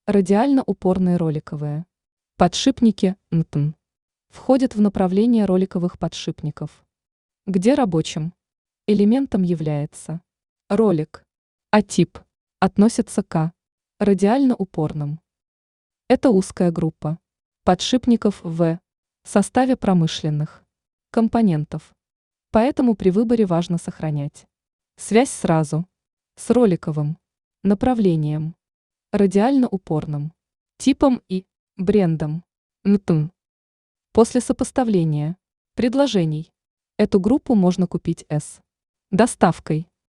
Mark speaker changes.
Speaker 1: Радиально-упорные роликовые. Подшипники НТН входят в направление роликовых подшипников, где рабочим элементом является ролик, а тип относится к радиально-упорным. Это узкая группа подшипников в составе промышленных компонентов, поэтому при выборе важно сохранять связь сразу с роликовым направлением, радиально-упорным типом и брендом НТН. После сопоставления предложений эту группу можно купить с доставкой.